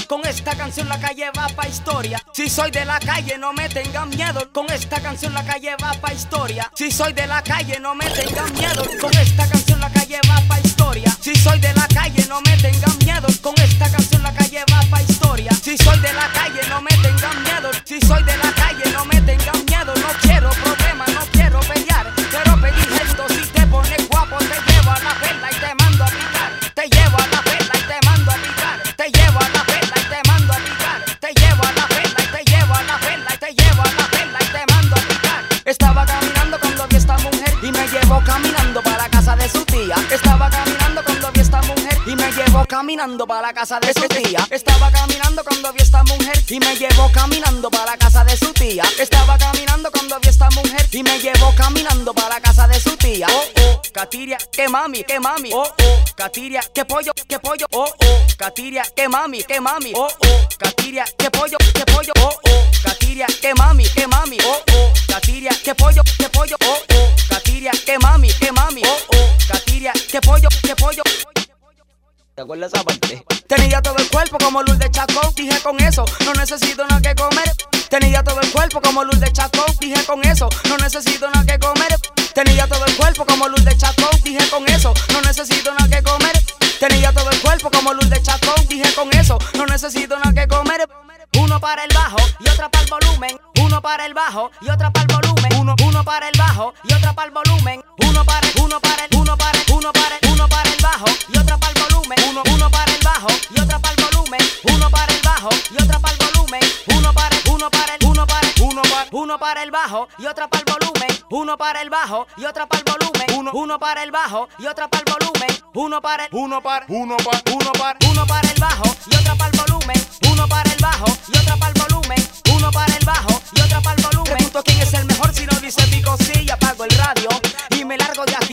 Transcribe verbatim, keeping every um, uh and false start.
Con esta canción la calle va pa' historia. Si soy de la calle no me tengan miedo. Con esta canción la calle va pa' historia. Si soy de la calle no me tengan miedo. Con esta canción la calle va pa' historia. Si soy de la calle no me tengan miedo. Con esta canción la calle va pa' historia. Si soy de la calle no me tengan miedo. Si soy de la calle no me tengan miedo. No quiero problemas, no quiero pelear. Quiero pedir esto, si te pones guapo te llevo a la perla y te mando a picar. Te llevo a la perla y te mando a picar. Te llevo a la perla y te mando a picar. Te llevo a la perla y te llevo a la perla y te llevo a la perla y te mando a picar. Estaba caminando cuando vi a esta mujer y me llevó caminando para la casa de su tía. Estaba caminando cuando vi a esta mujer y me llevó caminando para la casa de su tía. Estaba caminando cuando vi a esta mujer y me llevó caminando para la casa de su tía. Estaba caminando cuando vi a esta mujer y me llevó caminando para la casa de su tía. Oh, oh, Katiria, que mami, que mami. Oh, oh, Katiria, que pollo, que pollo. Oh, oh, Katiria, que mami, que mami. Oh, oh, Katiria, que pollo, que pollo. Oh, oh, Katiria, que mami, que mami. Oh, oh, Katiria, que pollo, que pollo. Oh, oh, Katiria, que mami, que mami. Oh, oh, Katiria, que pollo, que pollo. ¿Te acuerdas esa parte? Tenía todo el cuerpo como luz de Chacón. Dije con eso, no necesito nada que comer. Tenía todo el cuerpo como luz de Chacón. Dije con eso, no necesito nada que comer. Tenía todo el cuerpo como luz de Chacón. Dije con eso, no necesito nada que comer. Tenía todo el cuerpo como luz de Chacón. Dije con eso, no necesito nada que comer. Uno para el bajo y otra para el volumen. Uno para el bajo y otra para el volumen. Uno, uno para el bajo y otra para el volumen. Uno para, uno para, uno para, uno para, uno para el bajo y otra para el volumen. Uno, uno para el bajo y otra para el volumen. Uno para el bajo y otra para el volumen. Uno para, uno para, uno para, uno para, uno para el bajo y otra para el volumen. Uno para el bajo y otra para el volumen. Uno, uno para el bajo y otra para el volumen. Uno para, uno para, uno para, uno para, uno para el bajo y otra para el volumen. Uno para el bajo y otra para el volumen. Uno para el bajo y otra para el volumen. Pregunto quién es el mejor si no dice pico, sí, apago el radio.